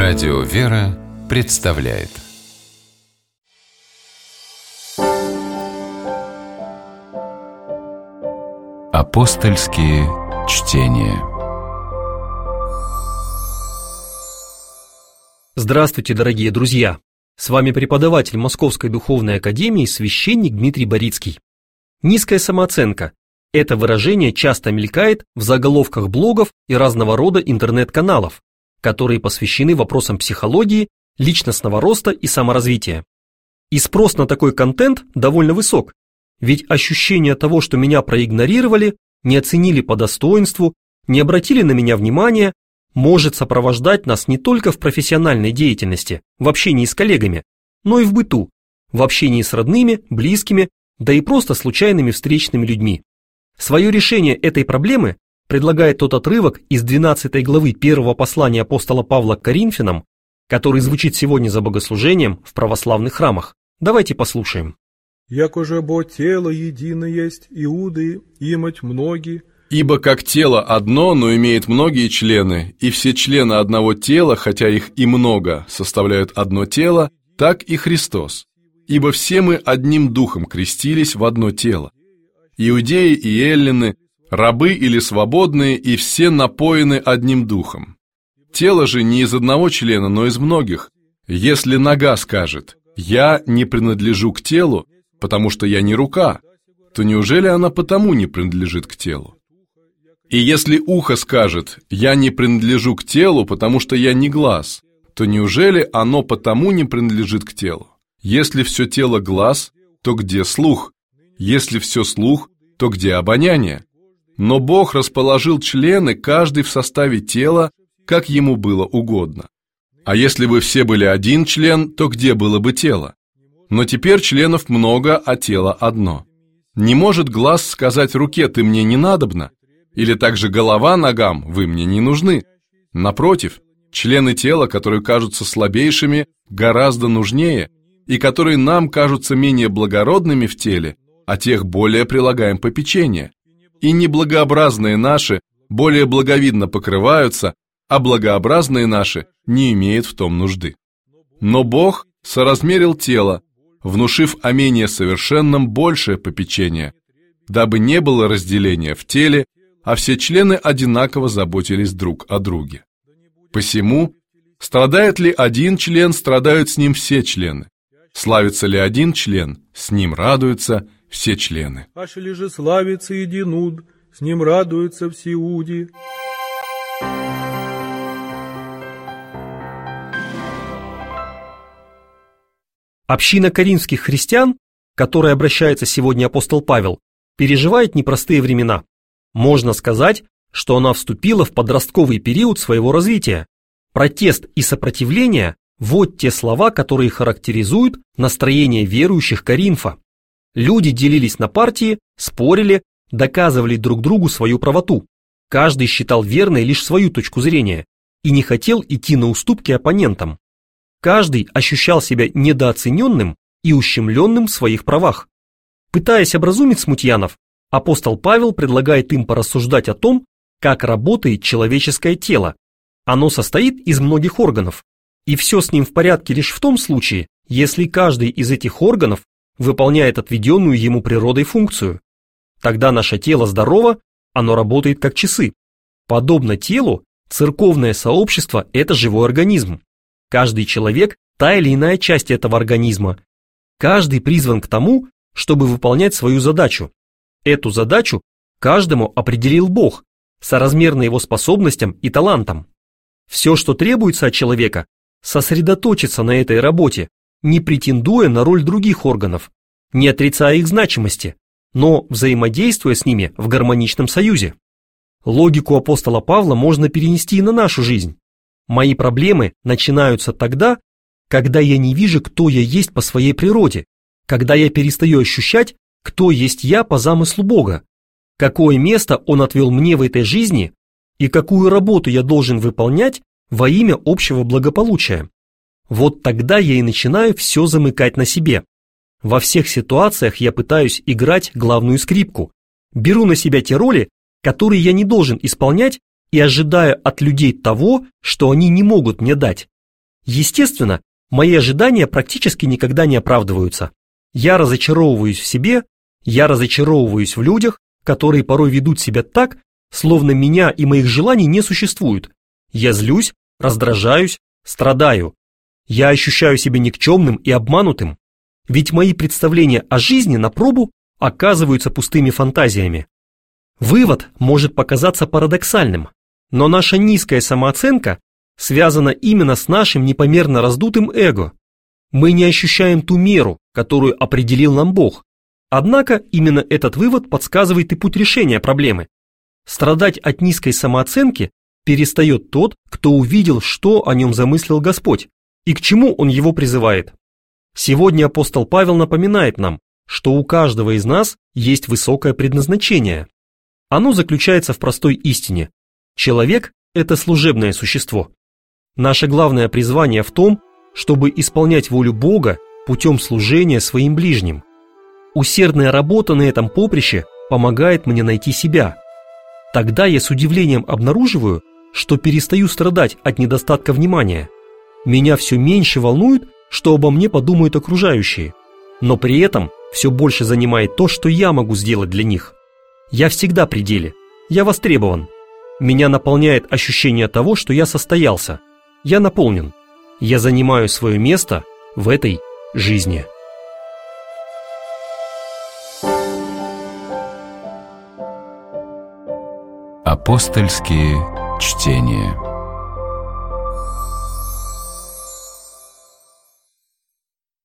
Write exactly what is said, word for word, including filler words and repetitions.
Радио «Вера» представляет Апостольские чтения. Здравствуйте, дорогие друзья! С вами преподаватель Московской Духовной Академии, священник Дмитрий Борицкий. Низкая самооценка – это выражение часто мелькает в заголовках блогов и разного рода интернет-каналов, которые посвящены вопросам психологии, личностного роста и саморазвития. И спрос на такой контент довольно высок, ведь ощущение того, что меня проигнорировали, не оценили по достоинству, не обратили на меня внимания, может сопровождать нас не только в профессиональной деятельности, в общении с коллегами, но и в быту, в общении с родными, близкими, да и просто случайными встречными людьми. Свое решение этой проблемы предлагает тот отрывок из двенадцатой главы первого послания апостола Павла к Коринфянам, который звучит сегодня за богослужением в православных храмах. Давайте послушаем. «Яко же бо тело едино есть, иуды, имать многие». «Ибо как тело одно, но имеет многие члены, и все члены одного тела, хотя их и много, составляют одно тело, так и Христос. Ибо все мы одним духом крестились в одно тело. Иудеи и эллины, рабы или свободные, и все напоены одним духом. Тело же не из одного члена, но из многих. Если нога скажет: «Я не принадлежу к телу, потому что я не рука», то неужели она потому не принадлежит к телу? И если ухо скажет: «Я не принадлежу к телу, потому что я не глаз», то неужели оно потому не принадлежит к телу? Если все тело глаз, то где слух? Если все слух, то где обоняние? Но Бог расположил члены, каждый в составе тела, как ему было угодно. А если бы все были один член, то где было бы тело? Но теперь членов много, а тело одно. Не может глаз сказать руке: «Ты мне не надобна», или также голова ногам: «Вы мне не нужны». Напротив, члены тела, которые кажутся слабейшими, гораздо нужнее, и которые нам кажутся менее благородными в теле, а тех более прилагаем попечение. И неблагообразные наши более благовидно покрываются, а благообразные наши не имеют в том нужды. Но Бог соразмерил тело, внушив о менее совершенном большее попечение, дабы не было разделения в теле, а все члены одинаково заботились друг о друге. Посему, страдает ли один член, страдают с ним все члены. Славится ли один член, с ним радуются все члены. Ашели же славится единуд, с ним радуются все уди». Община коринфских христиан, к которой обращается сегодня апостол Павел, переживает непростые времена. Можно сказать, что она вступила в подростковый период своего развития. Протест и сопротивление – вот те слова, которые характеризуют настроение верующих Коринфа. Люди делились на партии, спорили, доказывали друг другу свою правоту. Каждый считал верной лишь свою точку зрения и не хотел идти на уступки оппонентам. Каждый ощущал себя недооцененным и ущемленным в своих правах. Пытаясь образумить смутьянов, апостол Павел предлагает им порассуждать о том, как работает человеческое тело. Оно состоит из многих органов, и все с ним в порядке лишь в том случае, если каждый из этих органов выполняет отведенную ему природой функцию. Тогда наше тело здорово, оно работает как часы. Подобно телу, церковное сообщество – это живой организм. Каждый человек – та или иная часть этого организма. Каждый призван к тому, чтобы выполнять свою задачу. Эту задачу каждому определил Бог, соразмерно его способностям и талантам. Все, что требуется от человека – сосредоточиться на этой работе, не претендуя на роль других органов, не отрицая их значимости, но взаимодействуя с ними в гармоничном союзе. Логику апостола Павла можно перенести и на нашу жизнь. Мои проблемы начинаются тогда, когда я не вижу, кто я есть по своей природе, когда я перестаю ощущать, кто есть я по замыслу Бога, какое место Он отвел мне в этой жизни и какую работу я должен выполнять во имя общего благополучия. Вот тогда я и начинаю все замыкать на себе. Во всех ситуациях я пытаюсь играть главную скрипку, беру на себя те роли, которые я не должен исполнять, и ожидаю от людей того, что они не могут мне дать. Естественно, мои ожидания практически никогда не оправдываются. Я разочаровываюсь в себе, я разочаровываюсь в людях, которые порой ведут себя так, словно меня и моих желаний не существует. Я злюсь, раздражаюсь, страдаю. Я ощущаю себя никчемным и обманутым. Ведь мои представления о жизни на пробу оказываются пустыми фантазиями. Вывод может показаться парадоксальным, но наша низкая самооценка связана именно с нашим непомерно раздутым эго. Мы не ощущаем ту меру, которую определил нам Бог. Однако именно этот вывод подсказывает и путь решения проблемы. Страдать от низкой самооценки перестает тот, кто увидел, что о нем замыслил Господь и к чему Он его призывает. Сегодня апостол Павел напоминает нам, что у каждого из нас есть высокое предназначение. Оно заключается в простой истине. Человек – это служебное существо. Наше главное призвание в том, чтобы исполнять волю Бога путем служения своим ближним. Усердная работа на этом поприще помогает мне найти себя. Тогда я с удивлением обнаруживаю, что перестаю страдать от недостатка внимания. Меня все меньше волнует, что обо мне подумают окружающие, но при этом все больше занимает то, что я могу сделать для них. Я всегда при деле, я востребован. Меня наполняет ощущение того, что я состоялся, я наполнен, я занимаю свое место в этой жизни. Апостольские чтения.